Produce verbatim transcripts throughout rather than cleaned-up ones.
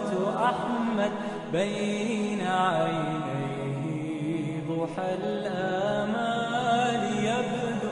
أحمد بين عينيه ضحى الآمال يبدو.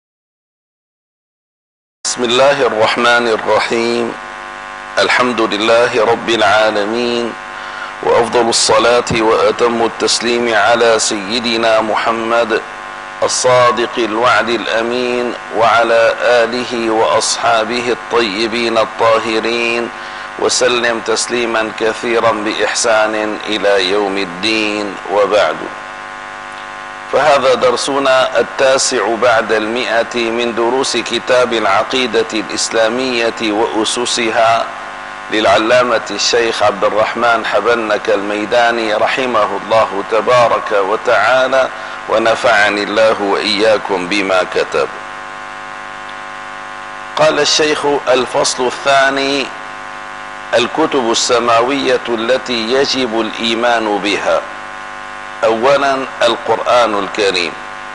بسم الله الرحمن الرحيم. الحمد لله رب العالمين، وأفضل الصلاة وأتم التسليم على سيدنا محمد الصادق الوعد الأمين، وعلى آله وأصحابه الطيبين الطاهرين، وسلم تسليما كثيرا بإحسان إلى يوم الدين، وبعد. فهذا درسنا التاسع بعد المئة من دروس كتاب العقيدة الإسلامية وأسسها للعلامة الشيخ عبد الرحمن حبنك الميداني رحمه الله تبارك وتعالى، ونفعني الله وإياكم بما كتب. قال الشيخ: الفصل الثاني: الكتب السماوية التي يجب الإيمان بها. أولا، القرآن الكريم.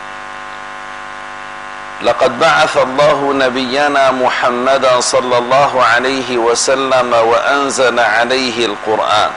لقد بعث الله نبينا محمدا صلى الله عليه وسلم وأنزل عليه القرآن،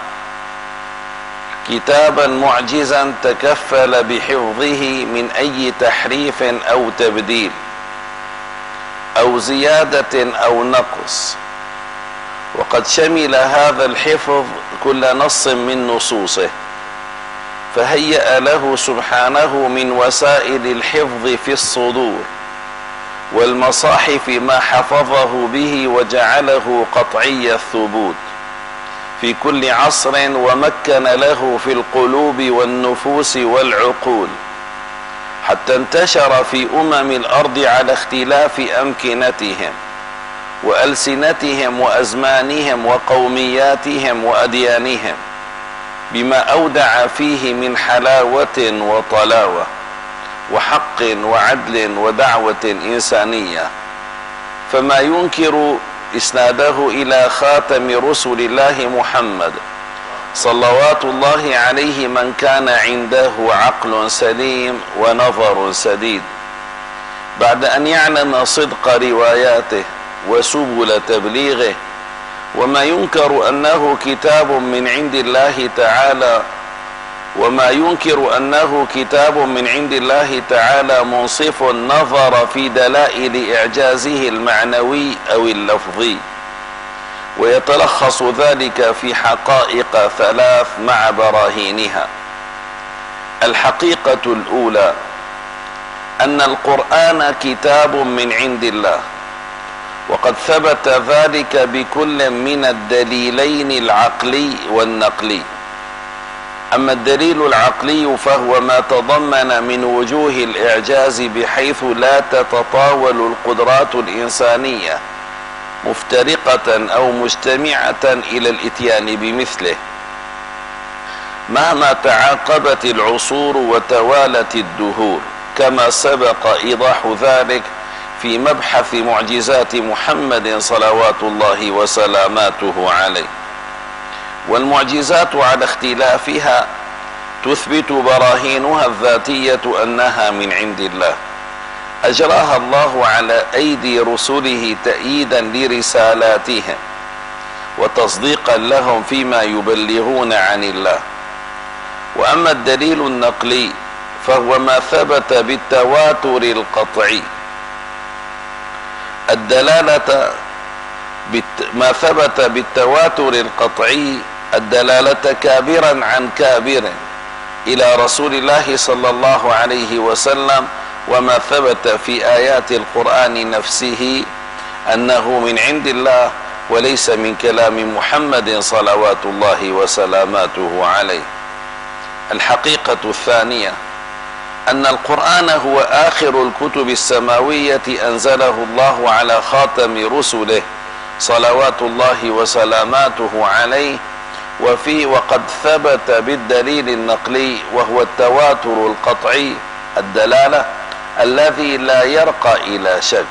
كتابا معجزا تكفل بحفظه من أي تحريف أو تبديل أو زيادة أو نقص، وقد شمل هذا الحفظ كل نص من نصوصه، فهيأ له سبحانه من وسائل الحفظ في الصدور والمصاحف ما حفظه به وجعله قطعي الثبوت في كل عصر، ومكن له في القلوب والنفوس والعقول، حتى انتشر في أمم الأرض على اختلاف أمكنتهم وألسنتهم وأزمانهم وقومياتهم وأديانهم، بما أودع فيه من حلاوة وطلاوة وحق وعدل ودعوة إنسانية. فما ينكر إسناده إلى خاتم رسل الله محمد صلوات الله عليه من كان عنده عقل سليم ونظر سديد، بعد أن يعلم صدق رواياته وسبل تبليغه. وما ينكر أنه كتاب من عند الله تعالى وما ينكر أنه كتاب من عند الله تعالى منصف النظر في دلائل إعجازه المعنوي أو اللفظي، ويتلخص ذلك في حقائق ثلاث مع براهينها. الحقيقة الأولى: أن القرآن كتاب من عند الله، وقد ثبت ذلك بكل من الدليلين العقلي والنقلي. أما الدليل العقلي فهو ما تضمن من وجوه الإعجاز بحيث لا تتطاول القدرات الإنسانية مفترقة أو مجتمعة إلى الإتيان بمثله، مهما تعاقبت العصور وتوالت الدهور، كما سبق إيضاح ذلك في مبحث معجزات محمد صلوات الله وسلاماته عليه. والمعجزات على اختلافها تثبت براهينها الذاتية أنها من عند الله، أجراها الله على أيدي رسله تأييدا لرسالاتهم وتصديقا لهم فيما يبلغون عن الله. وأما الدليل النقلي فهو ما ثبت بالتواتر القطعي، الدلالة ما ثبت بالتواتر القطعي الدلالة كابرا عن كابر إلى رسول الله صلى الله عليه وسلم، وما ثبت في آيات القرآن نفسه أنه من عند الله وليس من كلام محمد صلوات الله وسلاماته عليه. الحقيقة الثانية: أن القرآن هو آخر الكتب السماوية أنزله الله على خاتم رسله صلوات الله وسلاماته عليه، وفي وقد ثبت بالدليل النقلي وهو التواتر القطعي الدلالة الذي لا يرقى إلى شك.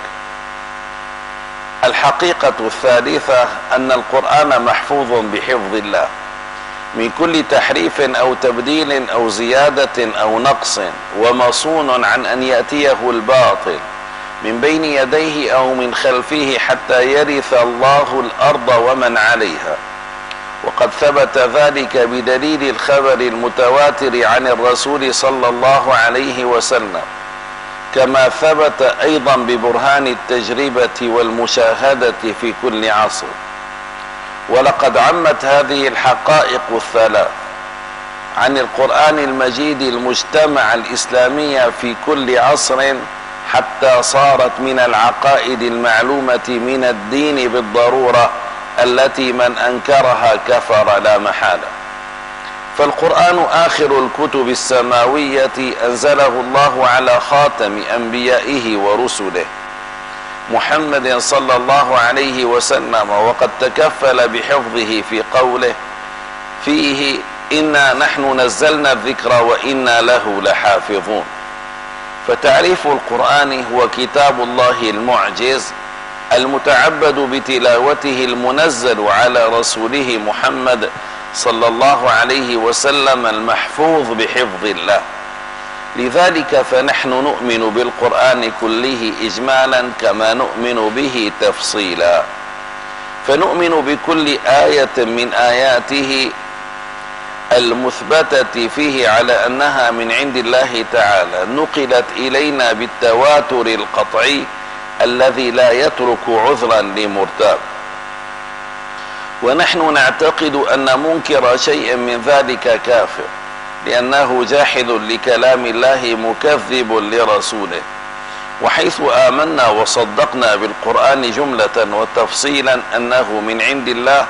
الحقيقة الثالثة: أن القرآن محفوظ بحفظ الله من كل تحريف أو تبديل أو زيادة أو نقص، ومصون عن أن يأتيه الباطل من بين يديه أو من خلفه حتى يرث الله الأرض ومن عليها، وقد ثبت ذلك بدليل الخبر المتواتر عن الرسول صلى الله عليه وسلم، كما ثبت أيضا ببرهان التجربة والمشاهدة في كل عصر. ولقد عمت هذه الحقائق الثلاث عن القرآن المجيد المجتمع الإسلامي في كل عصر، حتى صارت من العقائد المعلومة من الدين بالضرورة التي من أنكرها كفر لا محالة. فالقرآن آخر الكتب السماوية أنزله الله على خاتم أنبيائه ورسله محمد صلى الله عليه وسلم، وقد تكفل بحفظه في قوله فيه: إنا نحن نزلنا الذكر وإنا له لحافظون. فتعريف القرآن هو كتاب الله المعجز المتعبد بتلاوته المنزل على رسوله محمد صلى الله عليه وسلم المحفوظ بحفظ الله. لذلك فنحن نؤمن بالقرآن كله إجمالا كما نؤمن به تفصيلا، فنؤمن بكل آية من آياته المثبتة فيه على أنها من عند الله تعالى، نقلت إلينا بالتواتر القطعي الذي لا يترك عذرا لمرتاب. ونحن نعتقد أن منكر شيء من ذلك كافر، لأنه جاحد لكلام الله مكذب لرسوله. وحيث آمنا وصدقنا بالقرآن جملة وتفصيلا أنه من عند الله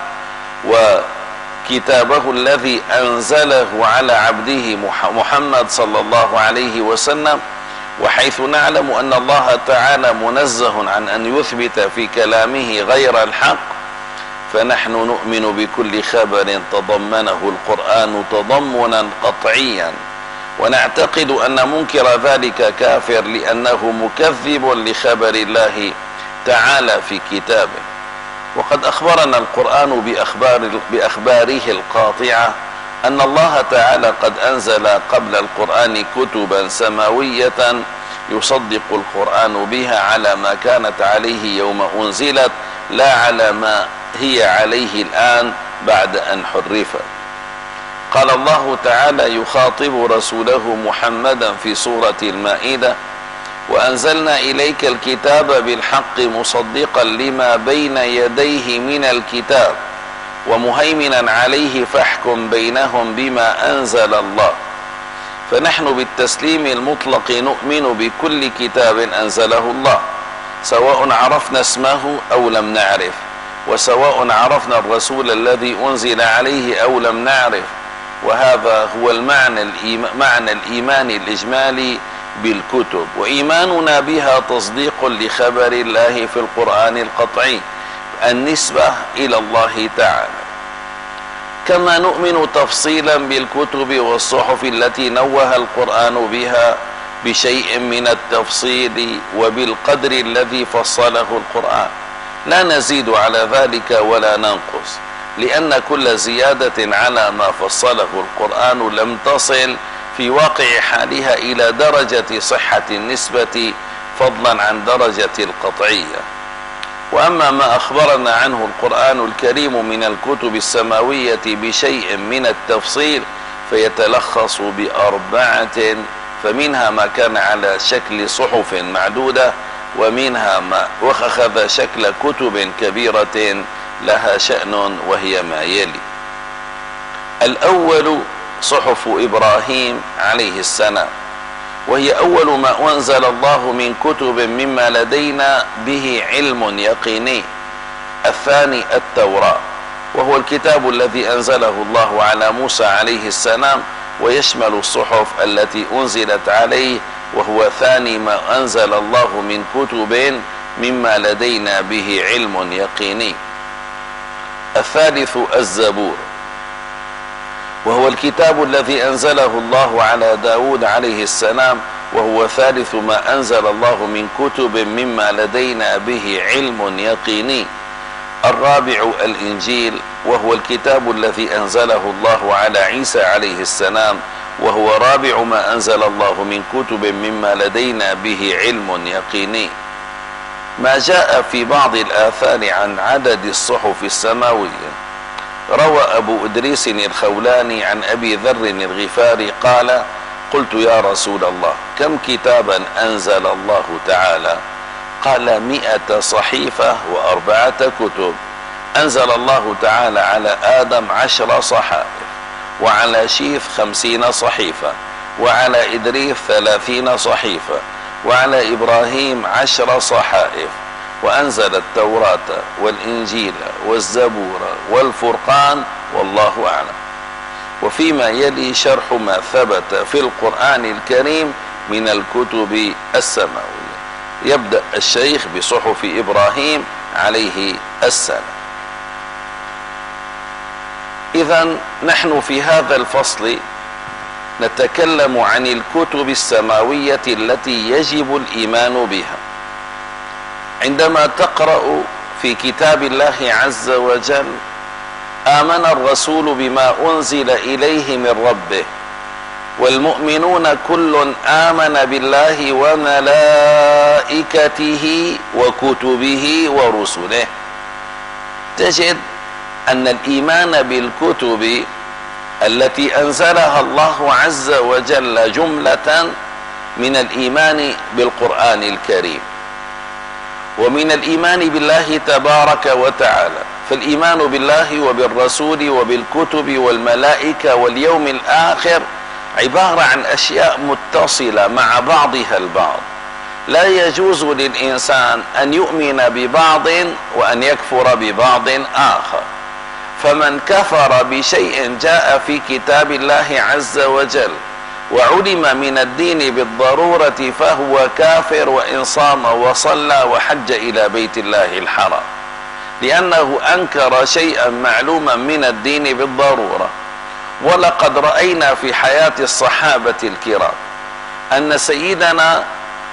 وكتابه الذي أنزله على عبده محمد صلى الله عليه وسلم، وحيث نعلم أن الله تعالى منزه عن أن يثبت في كلامه غير الحق، فنحن نؤمن بكل خبر تضمنه القرآن تضمنا قطعيا، ونعتقد أن منكر ذلك كافر لأنه مكذب لخبر الله تعالى في كتابه. وقد أخبرنا القرآن بأخبار بأخباره القاطعة أن الله تعالى قد أنزل قبل القرآن كتبا سماوية يصدق القرآن بها على ما كانت عليه يوم أنزلت، لا على ما هي عليه الآن بعد أن حرفت. قال الله تعالى يخاطب رسوله محمدا في سورة المائدة: وأنزلنا إليك الكتاب بالحق مصدقا لما بين يديه من الكتاب ومهيمنا عليه فاحكم بينهم بما أنزل الله. فنحن بالتسليم المطلق نؤمن بكل كتاب أنزله الله، سواء عرفنا اسمه أو لم نعرف، وسواء عرفنا الرسول الذي أنزل عليه أو لم نعرف. وهذا هو المعنى معنى الإيمان الإجمالي بالكتب، وإيماننا بها تصديق لخبر الله في القرآن القطعي النسبة إلى الله تعالى. كما نؤمن تفصيلا بالكتب والصحف التي نوه القرآن بها بشيء من التفصيل وبالقدر الذي فصله القرآن، لا نزيد على ذلك ولا ننقص، لأن كل زيادة على ما فصله القرآن لم تصل في واقع حالها إلى درجة صحة النسبة فضلا عن درجة القطعية. وأما ما أخبرنا عنه القرآن الكريم من الكتب السماوية بشيء من التفصيل فيتلخص بأربعة، فمنها ما كان على شكل صحف معدودة، ومنها ما أخذ شكل كتب كبيرة لها شأن، وهي ما يلي: الأول صحف إبراهيم عليه السلام، وهي أول ما أنزل الله من كتب مما لدينا به علم يقيني. الثاني التوراة، وهو الكتاب الذي أنزله الله على موسى عليه السلام ويشمل الصحف التي أنزلت عليه، وهو ثاني ما أنزل الله من كتب مما لدينا به علم يقيني. الثالث الزبور، وهو الكتاب الذي أنزله الله على داود عليه السلام، وهو ثالث ما أنزل الله من كتب مما لدينا به علم يقيني. الرابع الإنجيل، وهو الكتاب الذي أنزله الله على عيسى عليه السلام، وهو رابع ما أنزل الله من كتب مما لدينا به علم يقيني. ما جاء في بعض الآثار عن عدد الصحف السماوية روى أبو إدريس الخولاني عن أبي ذر الغفاري قال: قلت يا رسول الله كم كتابا أنزل الله تعالى؟ قال: مئة صحيفة وأربعة كتب. أنزل الله تعالى على آدم عشر صحائف، وعلى شيث خمسين صحيفة، وعلى إدريس ثلاثين صحيفة، وعلى إبراهيم عشر صحائف. وأنزل التوراة والإنجيل والزبور والفرقان، والله أعلم. وفيما يلي شرح ما ثبت في القرآن الكريم من الكتب السماوية. يبدأ الشيخ بصحف إبراهيم عليه السلام. إذن نحن في هذا الفصل نتكلم عن الكتب السماوية التي يجب الإيمان بها. عندما تقرأ في كتاب الله عز وجل: آمن الرسول بما أنزل إليه من ربه والمؤمنون كل آمن بالله وملائكته وكتبه ورسله، تجد أن الإيمان بالكتب التي أنزلها الله عز وجل جملة من الإيمان بالقرآن الكريم، ومن الإيمان بالله تبارك وتعالى. فالإيمان بالله وبالرسول وبالكتب والملائكة واليوم الآخر عبارة عن أشياء متصلة مع بعضها البعض. لا يجوز للإنسان أن يؤمن ببعض وأن يكفر ببعض آخر. فمن كفر بشيء جاء في كتاب الله عز وجل وعلم من الدين بالضرورة فهو كافر، وإن صام وصلى وحج إلى بيت الله الحرام، لأنه أنكر شيئا معلوما من الدين بالضرورة. ولقد رأينا في حياة الصحابة الكرام أن سيدنا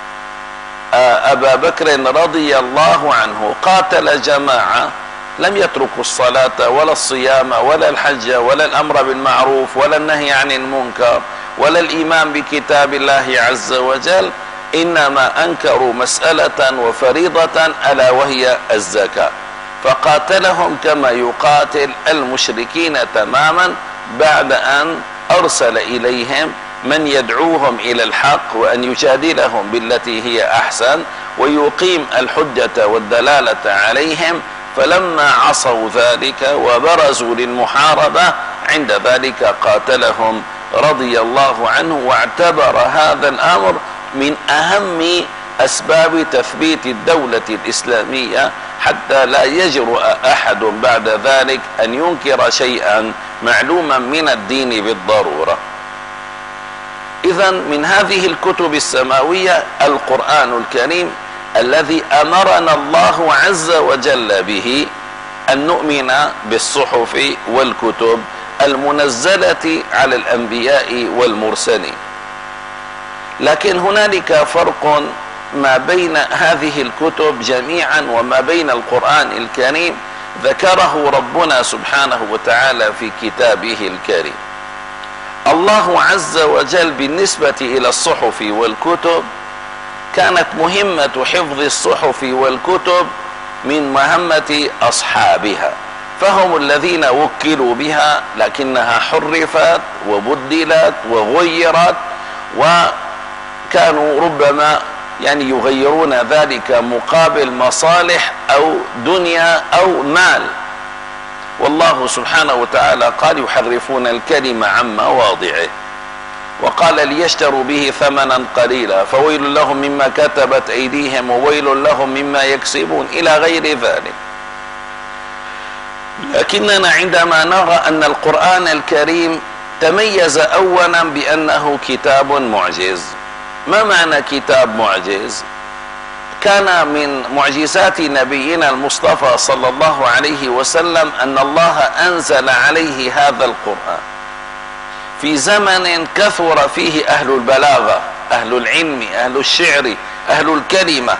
أبا بكر رضي الله عنه قاتل جماعة لم يتركوا الصلاة ولا الصيام ولا الحج ولا الأمر بالمعروف ولا النهي عن المنكر ولا الإيمان بكتاب الله عز وجل، إنما أنكروا مسألة وفريضة ألا وهي الزكاة، فقاتلهم كما يقاتل المشركين تماما، بعد أن أرسل إليهم من يدعوهم إلى الحق وأن يجادلهم بالتي هي أحسن ويقيم الحجة والدلالة عليهم. فلما عصوا ذلك وبرزوا للمحاربة عند ذلك قاتلهم رضي الله عنه، واعتبر هذا الأمر من أهم أسباب تثبيت الدولة الإسلامية، حتى لا يجرؤ أحد بعد ذلك أن ينكر شيئا معلوما من الدين بالضرورة. إذن من هذه الكتب السماوية القرآن الكريم الذي أمرنا الله عز وجل به أن نؤمن بالصحف والكتب المنزلة على الأنبياء والمرسلين. لكن هنالك فرق ما بين هذه الكتب جميعا وما بين القرآن الكريم ذكره ربنا سبحانه وتعالى في كتابه الكريم. الله عز وجل بالنسبة إلى الصحف والكتب كانت مهمة حفظ الصحف والكتب من مهمة أصحابها، فهم الذين وكلوا بها، لكنها حرفت وبدلت وغيرت، وكانوا ربما يعني يغيرون ذلك مقابل مصالح أو دنيا أو مال. والله سبحانه وتعالى قال: يحرفون الكلم عن مواضعه، وقال: ليشتروا به ثمنا قليلا فويل لهم مما كتبت أيديهم وويل لهم مما يكسبون إلى غير ذلك. لكننا عندما نرى أن القرآن الكريم تميز أولا بأنه كتاب معجز. ما معنى كتاب معجز؟ كان من معجزات نبينا المصطفى صلى الله عليه وسلم أن الله أنزل عليه هذا القرآن في زمن كثر فيه أهل البلاغة، أهل العلم، أهل الشعر، أهل الكلمة.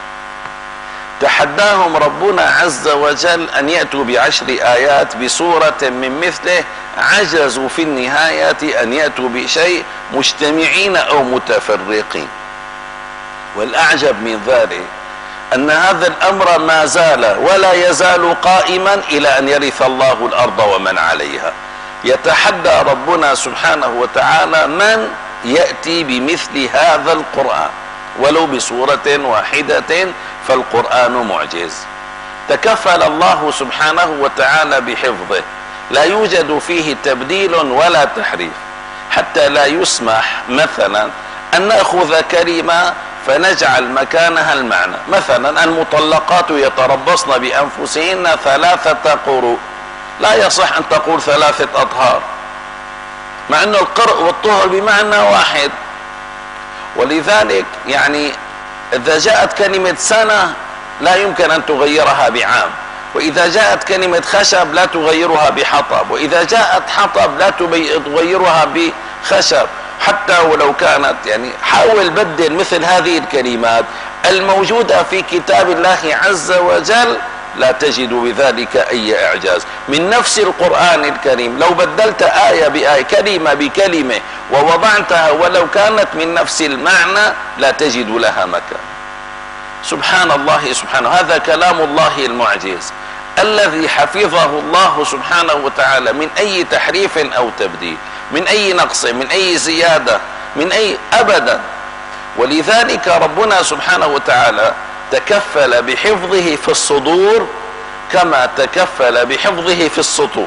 تحداهم ربنا عز وجل أن يأتوا بعشر آيات بسورة من مثله، عجزوا في النهاية أن يأتوا بشيء مجتمعين أو متفرقين. والأعجب من ذلك أن هذا الأمر ما زال ولا يزال قائما إلى أن يرث الله الأرض ومن عليها. يتحدى ربنا سبحانه وتعالى من يأتي بمثل هذا القرآن ولو بسورة واحدة، فالقرآن معجز. تكفل الله سبحانه وتعالى بحفظه، لا يوجد فيه تبديل ولا تحريف، حتى لا يسمح مثلا أن نأخذ كلمة فنجعل مكانها المعنى. مثلا المطلقات يتربصن بأنفسهن ثلاثة قروء، لا يصح أن تقول ثلاثة أطهار، مع أن القرء والطهر بمعنى واحد. ولذلك يعني إذا جاءت كلمة سنة لا يمكن أن تغيرها بعام، وإذا جاءت كلمة خشب لا تغيرها بحطب، وإذا جاءت حطب لا تغيرها بخشب، حتى ولو كانت يعني حاول بدل مثل هذه الكلمات الموجودة في كتاب الله عز وجل، لا تجد بذلك أي إعجاز. من نفس القرآن الكريم لو بدلت آية بآية كلمة بكلمة ووضعتها ولو كانت من نفس المعنى لا تجد لها مكان. سبحان الله سبحانه، هذا كلام الله المعجز الذي حفظه الله سبحانه وتعالى من أي تحريف أو تبديل، من أي نقص، من أي زيادة، من أي أبدا. ولذلك ربنا سبحانه وتعالى تكفل بحفظه في الصدور كما تكفل بحفظه في السطور.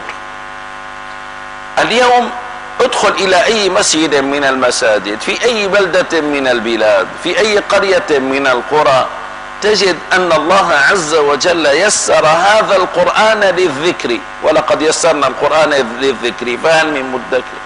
اليوم ادخل إلى أي مسجد من المساجد في أي بلدة من البلاد في أي قرية من القرى، تجد أن الله عز وجل يسر هذا القرآن للذكر، ولقد يسرنا القرآن للذكر فهل من مدكر.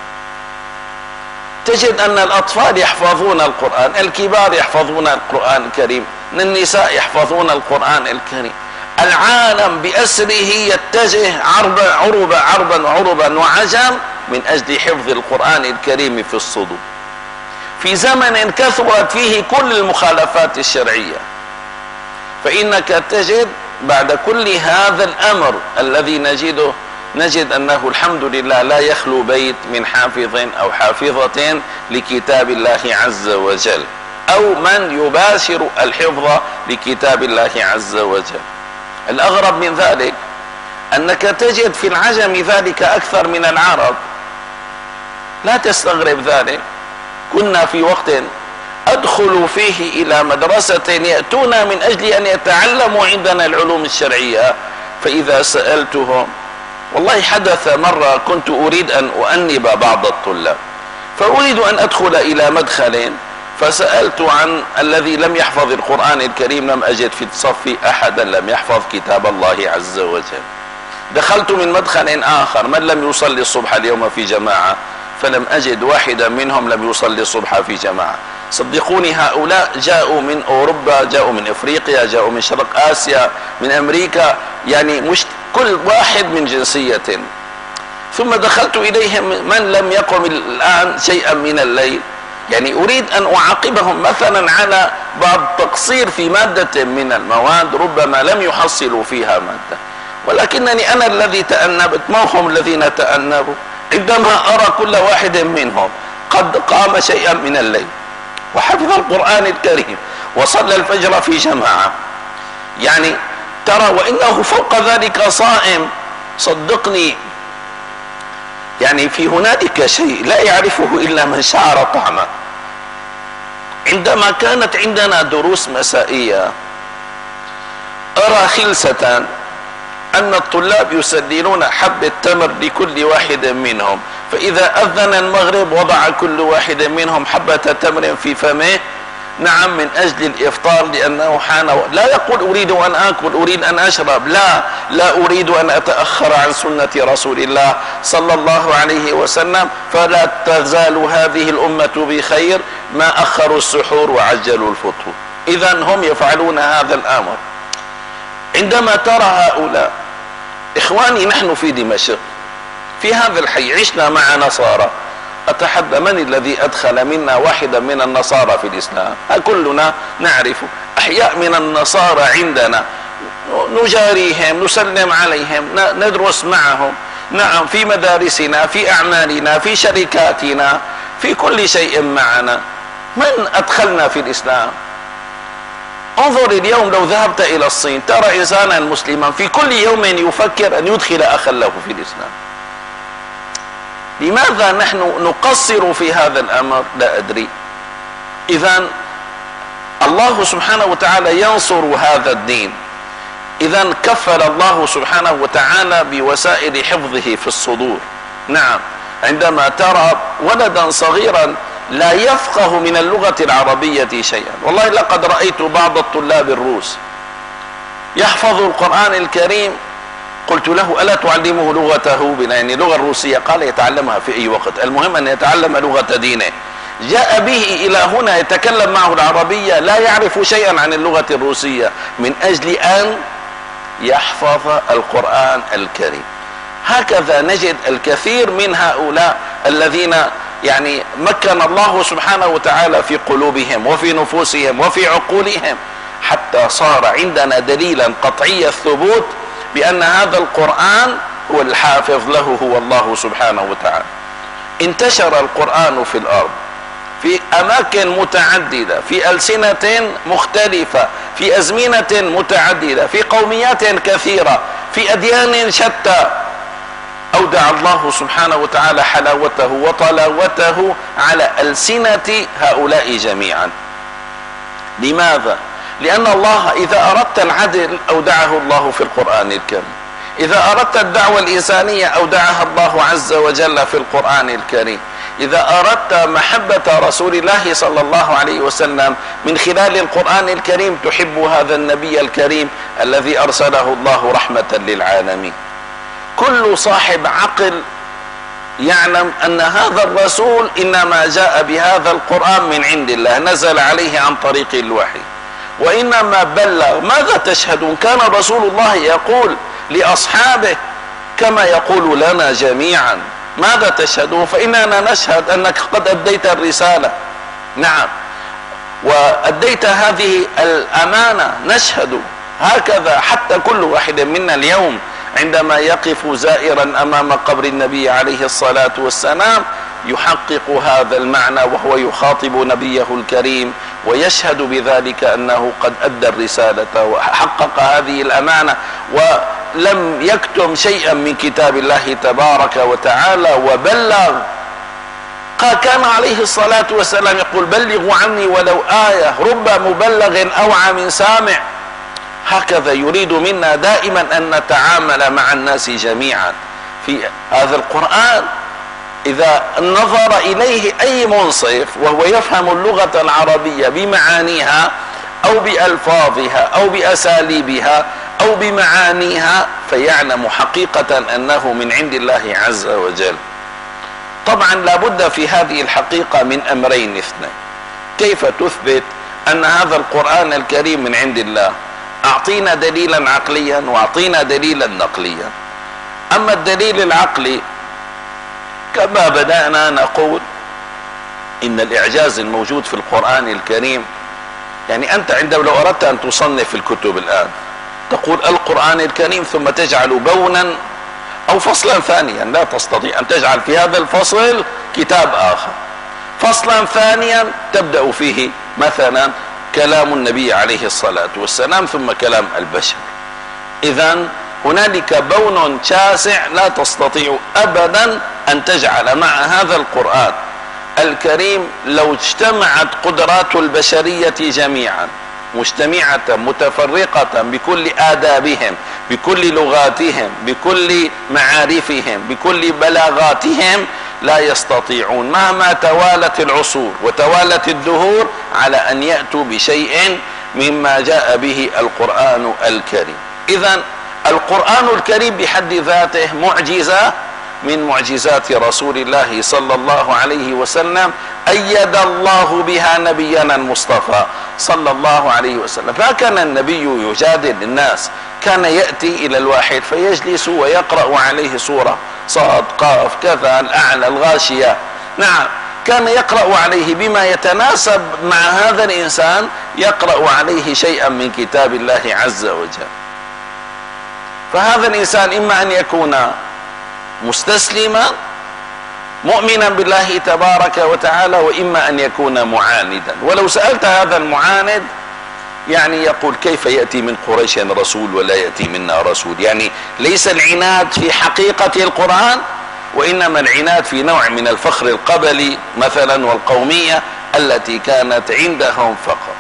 تجد أن الأطفال يحفظون القرآن، الكبار يحفظون القرآن الكريم، النساء يحفظون القرآن الكريم. العالم بأسره يتجه عربا عربا عربا وعربا وعجم من أجل حفظ القرآن الكريم في الصدور، في زمن كثرت فيه كل المخالفات الشرعية. فإنك تجد بعد كل هذا الأمر الذي نجده، نجد أنه الحمد لله لا يخلو بيت من حافظ أو حافظة لكتاب الله عز وجل، أو من يباشر الحفظ لكتاب الله عز وجل. الأغرب من ذلك أنك تجد في العجم ذلك أكثر من العرب. لا تستغرب ذلك. كنا في وقت أدخل فيه إلى مدرسة يأتون من أجل أن يتعلموا عندنا العلوم الشرعية، فإذا سألتهم، والله حدث مرة كنت أريد أن أؤنب بعض الطلاب، فأريد أن أدخل إلى مدخل، فسألت عن الذي لم يحفظ القرآن الكريم، لم أجد في الصف أحدا لم يحفظ كتاب الله عز وجل. دخلت من مدخل آخر، من لم يصلي الصبح اليوم في جماعة، فلم أجد واحدا منهم لم يصلي الصبح في جماعة. صدقوني هؤلاء جاءوا من أوروبا، جاءوا من إفريقيا، جاءوا من شرق آسيا، من أمريكا، يعني مش كل واحد من جنسية. ثم دخلت إليهم من لم يقم الآن شيئا من الليل، يعني أريد أن أعاقبهم مثلا على بعض تقصير في مادة من المواد ربما لم يحصلوا فيها مادة، ولكنني أنا الذي تأنبت، ما هم الذين تأنبوا عندما أرى كل واحد منهم قد قام شيئا من الليل وحفظ القرآن الكريم وصلى الفجر في جماعة. يعني ترى وإنه فوق ذلك صائم. صدقني يعني في هنالك شيء لا يعرفه إلا من شعر طعمه. عندما كانت عندنا دروس مسائية أرى خلسة أن الطلاب يسدلون حبة تمر لكل واحد منهم، فإذا أذن المغرب وضع كل واحد منهم حبة تمر في فمه، نعم، من أجل الإفطار، لأنه حان. لا يقول أريد أن آكل، أريد أن أشرب، لا لا أريد أن أتأخر عن سنة رسول الله صلى الله عليه وسلم، فلا تزال هذه الأمة بخير ما أخروا السحور وعجلوا الفطور. إذن هم يفعلون هذا الأمر. عندما ترى هؤلاء، إخواني نحن في دمشق في هذا الحي عشنا مع نصارى، أتحدى من الذي أدخل منا واحدا من النصارى في الإسلام؟ كلنا نعرف أحياء من النصارى عندنا، نجاريهم، نسلم عليهم، ندرس معهم، نعم، في مدارسنا، في أعمالنا، في شركاتنا، في كل شيء معنا. من أدخلنا في الإسلام؟ انظر اليوم لو ذهبت إلى الصين ترى إنسانا مسلما في كل يوم يفكر أن يدخل أخا له في الإسلام. لماذا نحن نقصر في هذا الأمر؟ لا أدري. إذن الله سبحانه وتعالى ينصر هذا الدين. إذن كفل الله سبحانه وتعالى بوسائل حفظه في الصدور. نعم، عندما ترى ولدا صغيرا لا يفقه من اللغة العربية شيئا، والله لقد رأيت بعض الطلاب الروس يحفظ القرآن الكريم، قلت له ألا تعلمه لغته يعني اللغة الروسية؟ قال يتعلمها في أي وقت، المهم أن يتعلم لغة دينه. جاء به إلى هنا يتكلم معه العربية لا يعرف شيئا عن اللغة الروسية من أجل أن يحفظ القرآن الكريم. هكذا نجد الكثير من هؤلاء الذين يعني مكن الله سبحانه وتعالى في قلوبهم وفي نفوسهم وفي عقولهم، حتى صار عندنا دليلا قطعي الثبوت بأن هذا القرآن هو الحافظ له هو الله سبحانه وتعالى. انتشر القرآن في الأرض في أماكن متعددة، في ألسنة مختلفة، في أزمنة متعددة، في قوميات كثيرة، في أديان شتى. أودع الله سبحانه وتعالى حلاوته وطلاوته على ألسنة هؤلاء جميعا. لماذا؟ لأن الله إذا أردت العدل أودعه الله في القرآن الكريم، إذا أردت الدعوة الإنسانية أودعها الله عز وجل في القرآن الكريم، إذا أردت محبة رسول الله صلى الله عليه وسلم من خلال القرآن الكريم تحب هذا النبي الكريم الذي أرسله الله رحمة للعالمين. كل صاحب عقل يعلم أن هذا الرسول إنما جاء بهذا القرآن من عند الله، نزل عليه عن طريق الوحي وإنما بلغ. ماذا تشهدون؟ كان رسول الله يقول لأصحابه كما يقول لنا جميعا. ماذا تشهدون؟ فإننا نشهد أنك قد أديت الرسالة، نعم، وأديت هذه الأمانة، نشهد هكذا. حتى كل واحد منا اليوم عندما يقف زائرا أمام قبر النبي عليه الصلاة والسلام يحقق هذا المعنى وهو يخاطب نبيه الكريم ويشهد بذلك أنه قد أدى الرسالة وحقق هذه الأمانة ولم يكتم شيئا من كتاب الله تبارك وتعالى وبلغ. كان عليه الصلاة والسلام يقول بلغوا عني ولو آية، رب مبلغ أوعى من سامع. هكذا يريد منا دائما أن نتعامل مع الناس جميعا. في هذا القرآن إذا نظر إليه أي منصف وهو يفهم اللغة العربية بمعانيها أو بألفاظها أو بأساليبها أو بمعانيها فيعلم حقيقة أنه من عند الله عز وجل. طبعا لابد في هذه الحقيقة من أمرين اثنين. كيف تثبت أن هذا القرآن الكريم من عند الله؟ أعطينا دليلا عقليا وأعطينا دليلا نقليا. أما الدليل العقلي كما بدأنا نقول إن الإعجاز الموجود في القرآن الكريم، يعني أنت عندما لو أردت أن تصنف الكتب الآن تقول القرآن الكريم ثم تجعل بونا أو فصلا ثانيا، لا تستطيع أن تجعل في هذا الفصل كتاب آخر، فصلا ثانيا تبدأ فيه مثلا كلام النبي عليه الصلاة والسلام ثم كلام البشر. إذن هنالك بون شاسع لا تستطيع أبدا أن تجعل مع هذا القرآن الكريم لو اجتمعت قدرات البشرية جميعا مجتمعة متفرقة بكل آدابهم بكل لغاتهم بكل معارفهم بكل بلاغاتهم لا يستطيعون مهما توالت العصور وتوالت الدهور على أن يأتوا بشيء مما جاء به القرآن الكريم. إذن القرآن الكريم بحد ذاته معجزة من معجزات رسول الله صلى الله عليه وسلم، أيد الله بها نبينا المصطفى صلى الله عليه وسلم. فكان النبي يجادل الناس، كان يأتي إلى الواحد فيجلس ويقرأ عليه سورة صاد قاف كذا الأعلى الغاشية، نعم، كان يقرأ عليه بما يتناسب مع هذا الإنسان، يقرأ عليه شيئا من كتاب الله عز وجل. فهذا الإنسان إما أن يكون مستسلما مؤمنا بالله تبارك وتعالى وإما أن يكون معاندا. ولو سألت هذا المعاند يعني يقول كيف يأتي من قريش رسول ولا يأتي منا رسول؟ يعني ليس العناد في حقيقة القرآن، وإنما العناد في نوع من الفخر القبلي مثلا والقومية التي كانت عندهم فقط.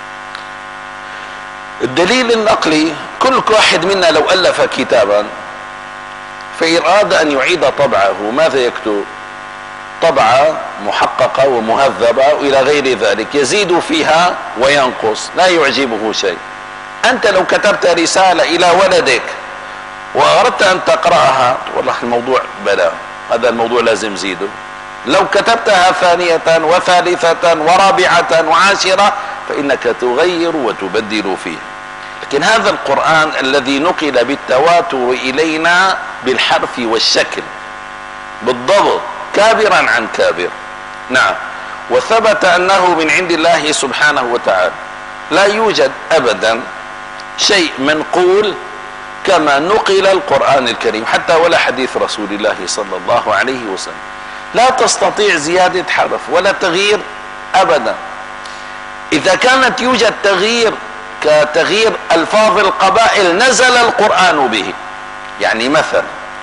الدليل النقلي، كل واحد منا لو ألف كتابا فإن أراد أن يعيد طبعه ماذا يكتب؟ طبعة محققة ومهذبة وإلى غير ذلك، يزيد فيها وينقص، لا يعجبه شيء. أنت لو كتبت رسالة إلى ولدك وأردت أن تقرأها، والله الموضوع بلا، هذا الموضوع لازم زيده. لو كتبتها ثانية وثالثة ورابعة وعاشرة فإنك تغير وتبدل فيها. لكن هذا القرآن الذي نقل بالتواتر إلينا بالحرف والشكل بالضبط كابرا عن كابر، نعم، وثبت أنه من عند الله سبحانه وتعالى. لا يوجد أبدا شيء منقول كما نقل القرآن الكريم، حتى ولا حديث رسول الله صلى الله عليه وسلم. لا تستطيع زيادة حرف ولا تغيير أبدا. إذا كانت يوجد تغيير كتغيير ألفاظ القبائل نزل القرآن به. يعني مثلا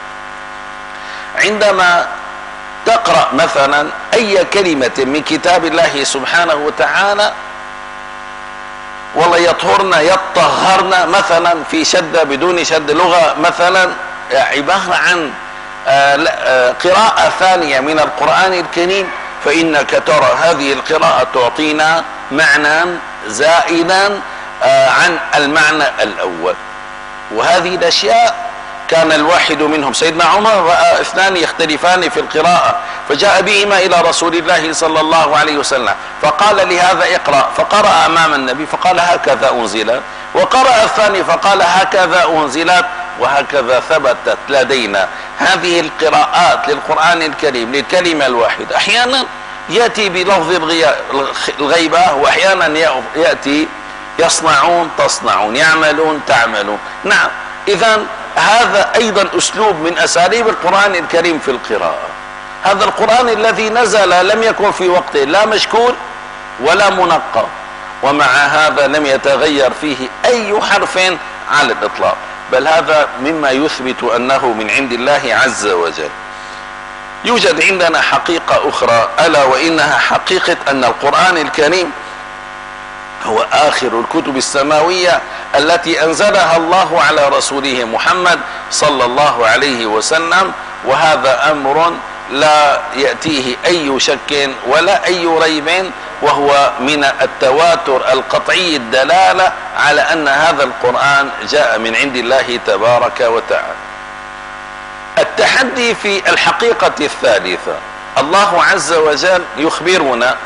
عندما تقرأ مثلا أي كلمة من كتاب الله سبحانه وتعالى، والله يطهرن يطهرن مثلا في شدة بدون شد، لغة مثلا عبارة عن قراءة ثانية من القرآن الكريم، فإنك ترى هذه القراءة تعطينا معنى زائدا عن المعنى الأول. وهذه الأشياء كان الواحد منهم سيدنا عمر رأى اثنان يختلفان في القراءة فجاء بهما إلى رسول الله صلى الله عليه وسلم فقال لهذا اقرأ، فقرأ أمام النبي فقال هكذا أنزلت، وقرأ الثاني فقال هكذا أنزلت، وهكذا ثبتت لدينا هذه القراءات للقرآن الكريم للكلمة الواحدة. أحيانا يأتي بلفظ الغيبة، وأحيانا يأتي يصنعون تصنعون، يعملون تعملون. نعم، إذا هذا أيضا أسلوب من أساليب القرآن الكريم في القراءة. هذا القرآن الذي نزل لم يكن في وقته لا مشكول ولا منقى، ومع هذا لم يتغير فيه أي حرف على الإطلاق، بل هذا مما يثبت أنه من عند الله عز وجل. يوجد عندنا حقيقة أخرى، ألا وإنها حقيقة أن القرآن الكريم هو آخر الكتب السماوية التي أنزلها الله على رسوله محمد صلى الله عليه وسلم، وهذا أمر لا يأتيه أي شك ولا أي ريب، وهو من التواتر القطعي الدلالة على أن هذا القرآن جاء من عند الله تبارك وتعالى. التحدي في الحقيقة الثالثة، الله عز وجل يخبرنا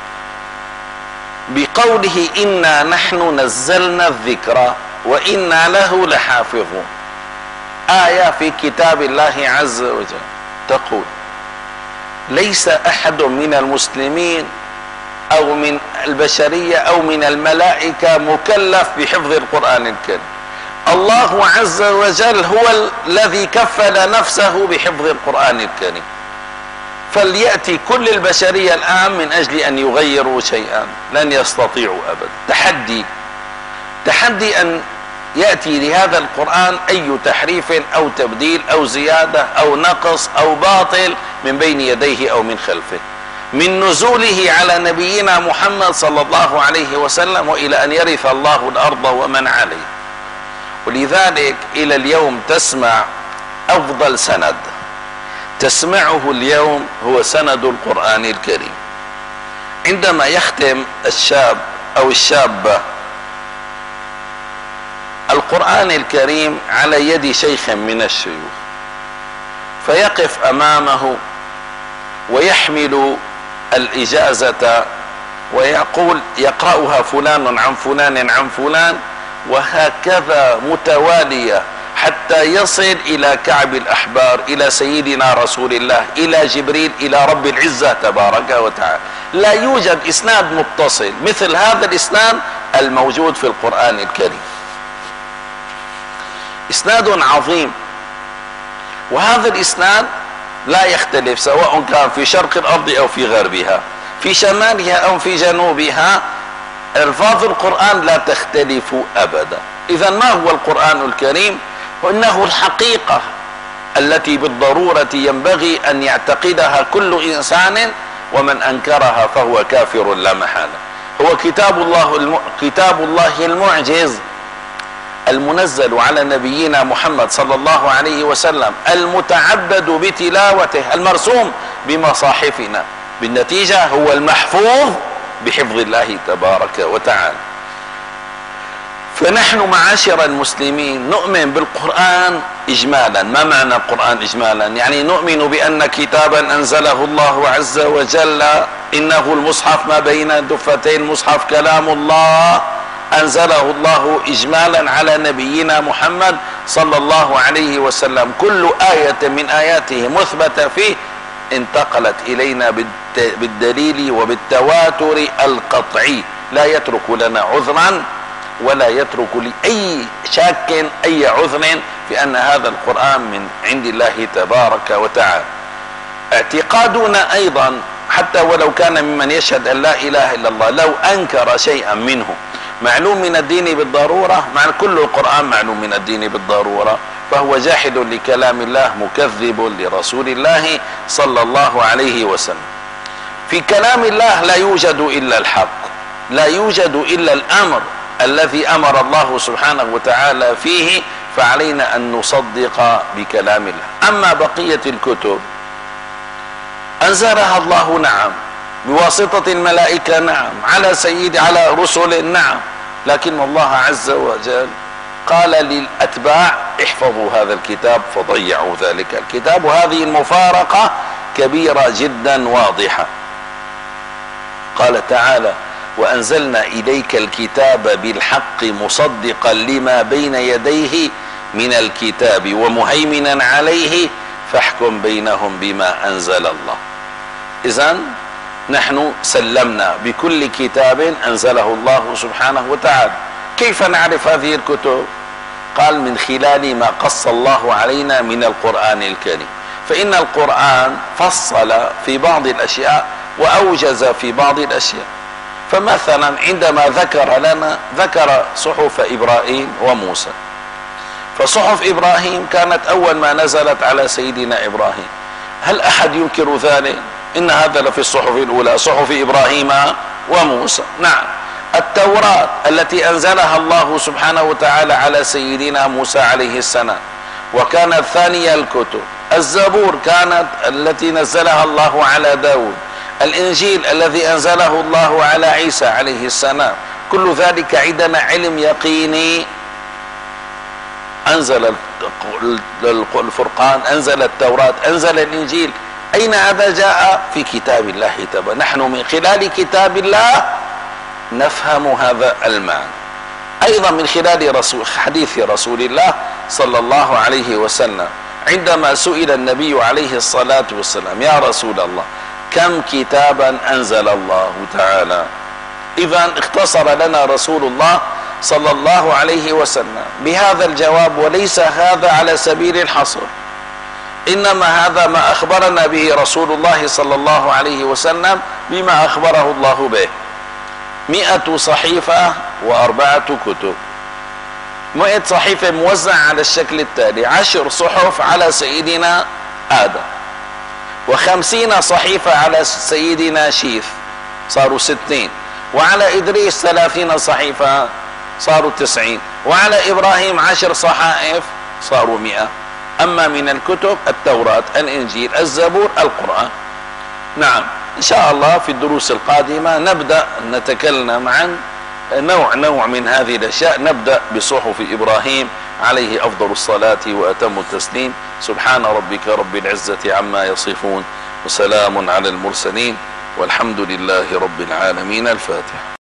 بقوله إنا نحن نزلنا الذكر وإنا له لحافظون. آية في كتاب الله عز وجل تقول ليس أحد من المسلمين أو من البشرية أو من الملائكة مكلف بحفظ القرآن الكريم. الله عز وجل هو الذي كفل نفسه بحفظ القرآن الكريم، فليأتي كل البشرية الآن من أجل أن يغيروا شيئا لن يستطيعوا أبدا. تحدي تحدي أن يأتي لهذا القرآن أي تحريف أو تبديل أو زيادة أو نقص أو باطل من بين يديه أو من خلفه، من نزوله على نبينا محمد صلى الله عليه وسلم وإلى أن يرث الله الأرض ومن عليه. ولذلك إلى اليوم تسمع أفضل سند تسمعه اليوم هو سند القرآن الكريم. عندما يختم الشاب أو الشابة القرآن الكريم على يد شيخ من الشيوخ، فيقف أمامه ويحمل الإجازة ويقول يقرأها فلان عن فلان عن فلان، وهكذا متوالية حتى يصل إلى كعب الأحبار، إلى سيدنا رسول الله، إلى جبريل، إلى رب العزة تبارك وتعالى. لا يوجد إسناد متصل مثل هذا الإسناد الموجود في القرآن الكريم، إسناد عظيم. وهذا الإسناد لا يختلف سواء كان في شرق الأرض أو في غربها، في شمالها أو في جنوبها، ألفاظ القرآن لا تختلف أبدا. إذا ما هو القرآن الكريم؟ وإنه الحقيقة التي بالضرورة ينبغي أن يعتقدها كل إنسان، ومن أنكرها فهو كافر لا محالة. هو كتاب الله الم... كتاب الله المعجز المنزل على نبينا محمد صلى الله عليه وسلم، المتعبد بتلاوته، المرسوم بمصاحفنا، بالنتيجة هو المحفوظ بحفظ الله تبارك وتعالى. فنحن معاشر المسلمين نؤمن بالقرآن إجمالا. ما معنى القرآن إجمالا؟ يعني نؤمن بأن كتابا أنزله الله عز وجل، إنه المصحف ما بين دفتين، مصحف كلام الله، أنزله الله إجمالا على نبينا محمد صلى الله عليه وسلم. كل آية من آياته مثبتة فيه انتقلت إلينا بالدليل وبالتواتر القطعي، لا يترك لنا عذرا ولا يترك لأي شاك أي عذر في أن هذا القرآن من عند الله تبارك وتعالى. اعتقادنا أيضا حتى ولو كان ممن يشهد أن لا إله إلا الله، لو أنكر شيئا منه معلوم من الدين بالضرورة، مع كل القرآن معلوم من الدين بالضرورة، فهو جاحد لكلام الله مكذب لرسول الله صلى الله عليه وسلم. في كلام الله لا يوجد إلا الحق، لا يوجد إلا الأمر الذي أمر الله سبحانه وتعالى فيه، فعلينا أن نصدق بكلام الله. أما بقية الكتب أنزلها الله نعم بواسطة الملائكة نعم، على سيد على رسل نعم، لكن الله عز وجل قال للأتباع احفظوا هذا الكتاب فضيعوا ذلك الكتاب، وهذه المفارقة كبيرة جدا واضحة. قال تعالى وأنزلنا إليك الكتاب بالحق مصدقا لما بين يديه من الكتاب ومهيمنا عليه فاحكم بينهم بما أنزل الله. إذن نحن سلمنا بكل كتاب أنزله الله سبحانه وتعالى. كيف نعرف هذه الكتب؟ قال من خلال ما قص الله علينا من القرآن الكريم، فإن القرآن فصل في بعض الأشياء وأوجز في بعض الأشياء. فمثلا عندما ذكر لنا ذكر صحف إبراهيم وموسى، فصحف إبراهيم كانت أول ما نزلت على سيدنا إبراهيم، هل أحد ينكر ذلك؟ إن هذا لفي الصحف الأولى، صحف إبراهيم وموسى. نعم. التوراة التي أنزلها الله سبحانه وتعالى على سيدنا موسى عليه السلام، وكانت ثانية الكتب. الزبور كانت التي نزلها الله على داود. الإنجيل الذي أنزله الله على عيسى عليه السلام. كل ذلك عندنا علم يقيني. أنزل الفرقان، أنزل التوراة، أنزل الإنجيل. أين هذا جاء؟ في كتاب الله تبارك. نحن من خلال كتاب الله نفهم هذا المعنى. أيضا من خلال رسول حديث رسول الله صلى الله عليه وسلم عندما سئل النبي عليه الصلاة والسلام يا رسول الله كم كتابا أنزل الله تعالى؟ إذا اختصر لنا رسول الله صلى الله عليه وسلم بهذا الجواب، وليس هذا على سبيل الحصر، إنما هذا ما أخبرنا به رسول الله صلى الله عليه وسلم بما أخبره الله به. مئة صحيفة وأربعة كتب. مئة صحيفة موزعة على الشكل التالي: عشر صحف على سيدنا آدم، وخمسين صحيفة على سيدنا شيث صاروا ستين، وعلى إدريس ثلاثين صحيفة صاروا تسعين، وعلى إبراهيم عشر صحائف صاروا مئة. أما من الكتب التوراة، الإنجيل، الزبور، القرآن. نعم، إن شاء الله في الدروس القادمة نبدأ نتكلم عن نوع نوع من هذه الأشياء. نبدأ بصحف إبراهيم عليه أفضل الصلاة وأتم التسليم. سبحان ربك رب العزة عما يصفون، وسلام على المرسلين، والحمد لله رب العالمين. الفاتحة.